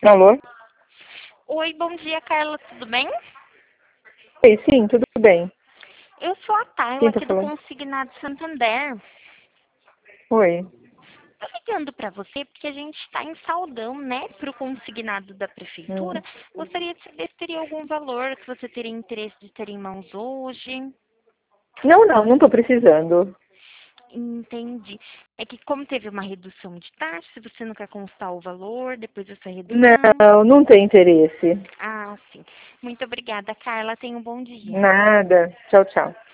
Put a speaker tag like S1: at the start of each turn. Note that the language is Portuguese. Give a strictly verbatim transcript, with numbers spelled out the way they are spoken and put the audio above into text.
S1: Alô?
S2: Oi, bom dia, Carla, tudo bem?
S1: Oi, sim, tudo bem.
S2: Eu sou a Tayla,
S1: Quem tá
S2: aqui do
S1: falando?
S2: Consignado Santander.
S1: Oi.
S2: Tô ligando para você porque a gente está em saldão, né, para o consignado da
S1: Hum.
S2: prefeitura. Gostaria de saber se teria algum valor que você teria interesse de ter em mãos hoje.
S1: Não, não, não tô precisando.
S2: Entendi. É que como teve uma redução de taxa, se você não quer constar o valor depois dessa redução.
S1: Não, não tem interesse.
S2: Ah, sim. Muito obrigada, Carla. Tenha um bom dia.
S1: Nada. Tchau, tchau.